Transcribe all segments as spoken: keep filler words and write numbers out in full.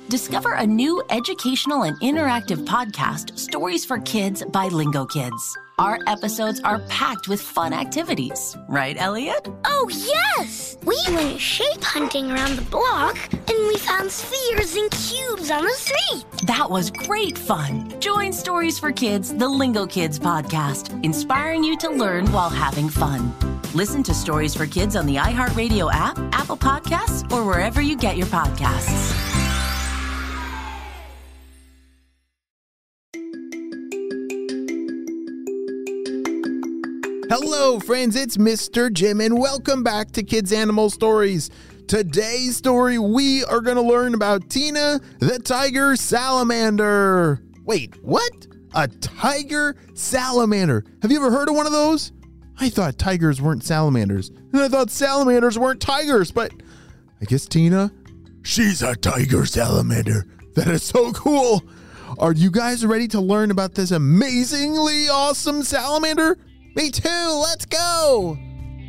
Discover a new educational and interactive podcast, Stories for Kids by Lingo Kids. Our episodes are packed with fun activities. Right, Elliot? Oh, yes! We went shape hunting around the block, and we found spheres and cubes on the street. That was great fun. Join Stories for Kids, the Lingo Kids podcast, inspiring you to learn while having fun. Listen to Stories for Kids on the iHeartRadio app, Apple Podcasts, or wherever you get your podcasts. Hello, friends, it's Mister Jim, and welcome back to Kids Animal Stories. Today's story, we are going to learn about Tina the tiger salamander. Wait, what? A tiger salamander? Have you ever heard of one of those? I thought tigers weren't salamanders, and I thought salamanders weren't tigers, but I guess Tina, she's a tiger salamander. That is so cool. Are you guys ready to learn about this amazingly awesome salamander? Me too, let's go!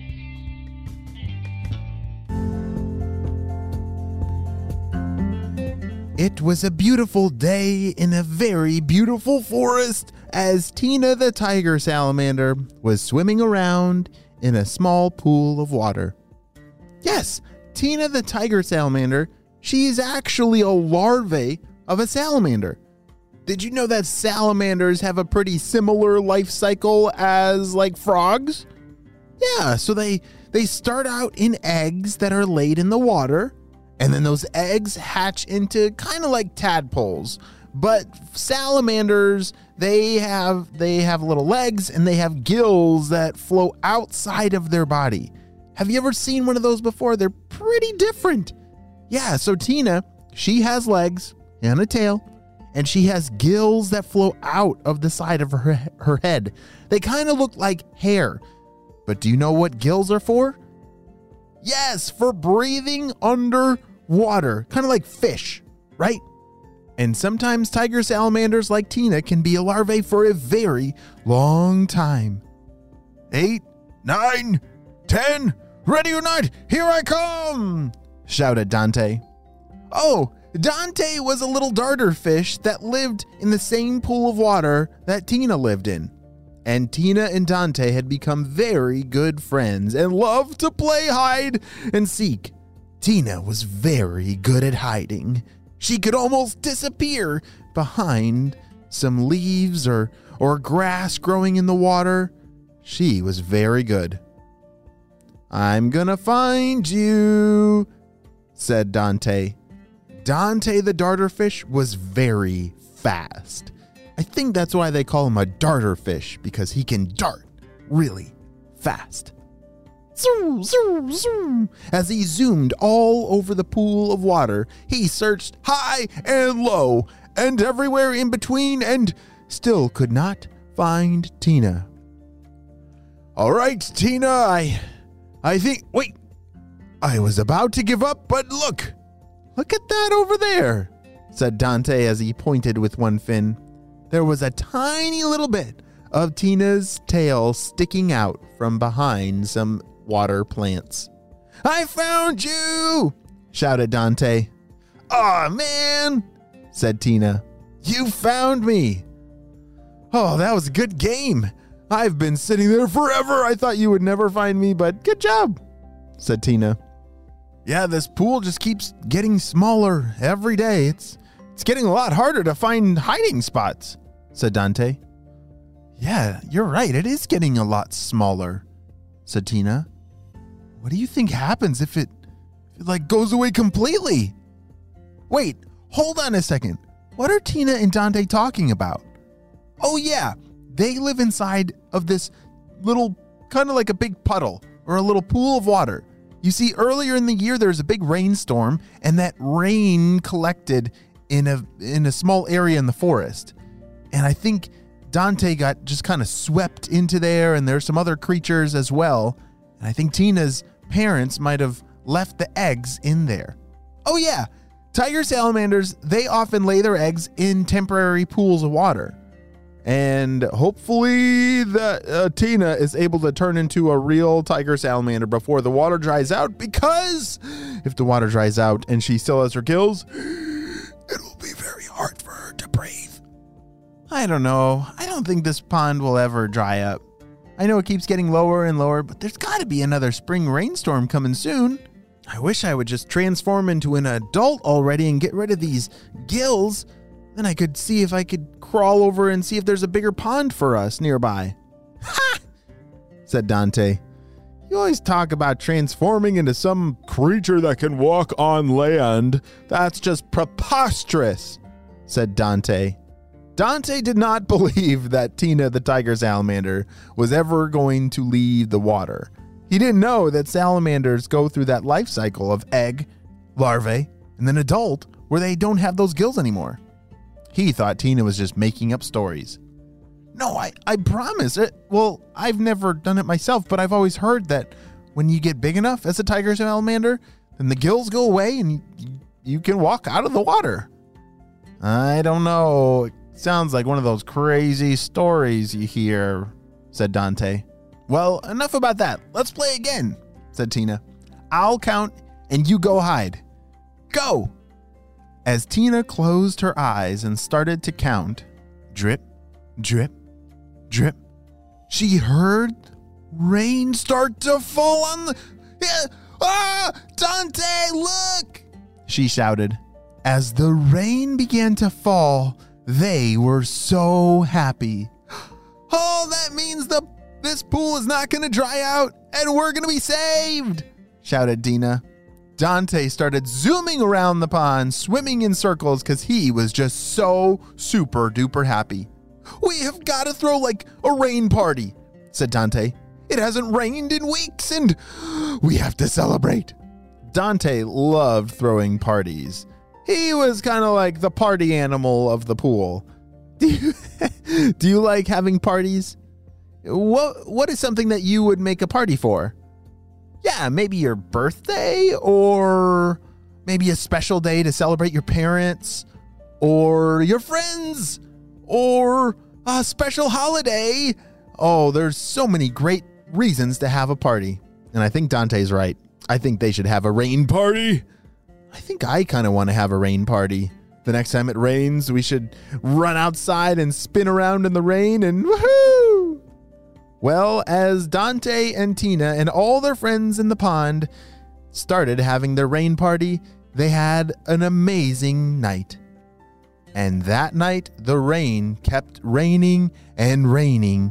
It was a beautiful day in a very beautiful forest as Tina the tiger salamander was swimming around in a small pool of water. Yes, Tina the tiger salamander, she is actually a larvae of a salamander. Did you know that salamanders have a pretty similar life cycle as like frogs? Yeah, so they they start out in eggs that are laid in the water, and then those eggs hatch into kind of like tadpoles. But salamanders, they have they have little legs and they have gills that flow outside of their body. Have you ever seen one of those before? They're pretty different. Yeah, so Tina, she has legs and a tail. And she has gills that flow out of the side of her, her head. They kind of look like hair. But do you know what gills are for? Yes, for breathing underwater. Kind of like fish, right? And sometimes tiger salamanders like Tina can be a larvae for a very long time. Eight, nine, ten, ready or not, here I come, shouted Dante. Oh, Dante was a little darter fish that lived in the same pool of water that Tina lived in. And Tina and Dante had become very good friends and loved to play hide and seek. Tina was very good at hiding. She could almost disappear behind some leaves or, or grass growing in the water. She was very good. I'm gonna find you, said Dante. Dante the darterfish was very fast. I think that's why they call him a darterfish, because he can dart really fast. Zoom, zoom, zoom. As he zoomed all over the pool of water, he searched high and low and everywhere in between and still could not find Tina. All right, Tina, I, I think, wait, I was about to give up, but look. Look at that over there, said Dante as he pointed with one fin. There was a tiny little bit of Tina's tail sticking out from behind some water plants. I found you, shouted Dante. Aw, man, said Tina. You found me. Oh, that was a good game. I've been sitting there forever. I thought you would never find me, but good job, said Tina. Yeah, this pool just keeps getting smaller every day. It's it's getting a lot harder to find hiding spots, said Dante. Yeah, you're right. It is getting a lot smaller, said Tina. What do you think happens if it, if it like goes away completely? Wait, hold on a second. What are Tina and Dante talking about? Oh yeah, they live inside of this little, kind of like a big puddle or a little pool of water. You see, earlier in the year, there was a big rainstorm, and that rain collected in a in a small area in the forest. And I think Dante got just kind of swept into there, and there's some other creatures as well. And I think Tina's parents might have left the eggs in there. Oh yeah, tiger salamanders, they often lay their eggs in temporary pools of water. And hopefully that uh, Tina is able to turn into a real tiger salamander before the water dries out, because if the water dries out and she still has her gills, It'll be very hard for her to breathe. I don't know. I don't think this pond will ever dry up. I know it keeps getting lower and lower, but there's got to be another spring rainstorm coming soon. I wish I would just transform into an adult already and get rid of these gills. Then I could see if I could crawl over and see if there's a bigger pond for us nearby. Ha! Said Dante. You always talk about transforming into some creature that can walk on land. That's just preposterous, said Dante. Dante did not believe that Tina the tiger salamander was ever going to leave the water. He didn't know that salamanders go through that life cycle of egg, larvae, and then adult, where they don't have those gills anymore. He thought Tina was just making up stories. No, I, I promise. It, well, I've never done it myself, but I've always heard that when you get big enough as a tiger salamander, then the gills go away and you, you can walk out of the water. I don't know. It sounds like one of those crazy stories you hear, said Dante. Well, enough about that. Let's play again, said Tina. I'll count and you go hide. Go! As Tina closed her eyes and started to count, drip, drip, drip, she heard rain start to fall on the... Ah! Dante, look! She shouted. As the rain began to fall, they were so happy. Oh, that means the this pool is not going to dry out and we're going to be saved, shouted Tina. Dante started zooming around the pond, swimming in circles because he was just so super duper happy. We have got to throw like a rain party, said Dante. It hasn't rained in weeks and we have to celebrate. Dante loved throwing parties. He was kind of like the party animal of the pool. Do you, do you like having parties? What What is something that you would make a party for? Yeah, maybe your birthday, or maybe a special day to celebrate your parents or your friends or a special holiday. Oh, there's so many great reasons to have a party. And I think Dante's right. I think they should have a rain party. I think I kind of want to have a rain party. The next time it rains, we should run outside and spin around in the rain and woohoo! Well, as Dante and Tina and all their friends in the pond started having their rain party, they had an amazing night. And that night, the rain kept raining and raining.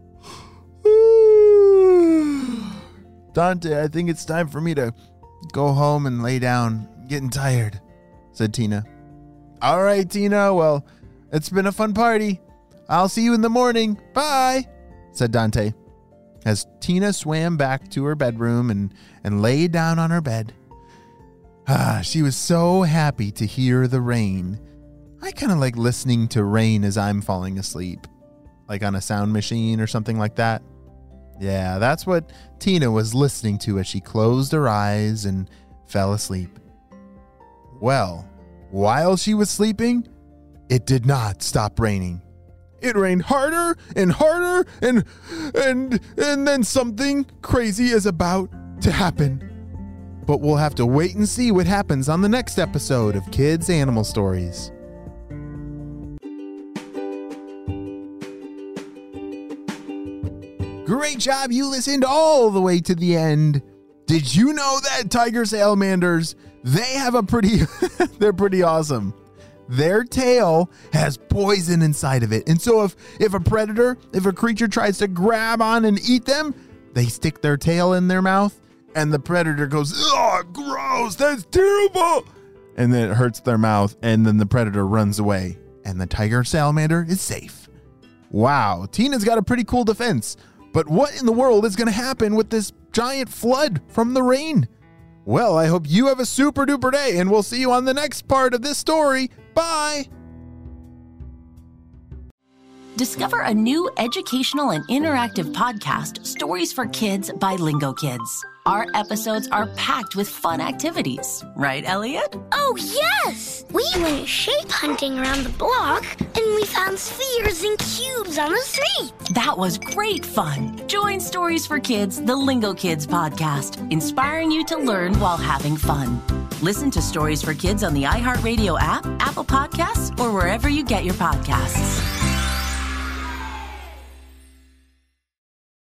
Dante, I think it's time for me to go home and lay down. I'm getting tired, said Tina. All right, Tina. Well, it's been a fun party. I'll see you in the morning. Bye, said Dante. As Tina swam back to her bedroom and, and lay down on her bed. Ah, she was so happy to hear the rain. I kind of like listening to rain as I'm falling asleep, like on a sound machine or something like that. Yeah, that's what Tina was listening to as she closed her eyes and fell asleep. Well, while she was sleeping, it did not stop raining. It rained harder and harder, and and and then something crazy is about to happen. But we'll have to wait and see what happens on the next episode of Kids Animal Stories. Great job, you listened all the way to the end. Did you know that tiger salamanders, they have a pretty, they're pretty awesome. Their tail has poison inside of it. And so if, if a predator, if a creature tries to grab on and eat them, they stick their tail in their mouth and the predator goes, oh, gross, that's terrible. And then it hurts their mouth and then the predator runs away and the tiger salamander is safe. Wow, Tina's got a pretty cool defense. But what in the world is going to happen with this giant flood from the rain? Well, I hope you have a super duper day, and we'll see you on the next part of this story. Bye! Discover a new educational and interactive podcast, Stories for Kids by Lingo Kids. Our episodes are packed with fun activities. Right, Elliot? Oh, yes! We went shape hunting around the block, and we found spheres and cubes on the street. That was great fun. Join Stories for Kids, the Lingo Kids podcast, inspiring you to learn while having fun. Listen to Stories for Kids on the iHeartRadio app, Apple Podcasts, or wherever you get your podcasts.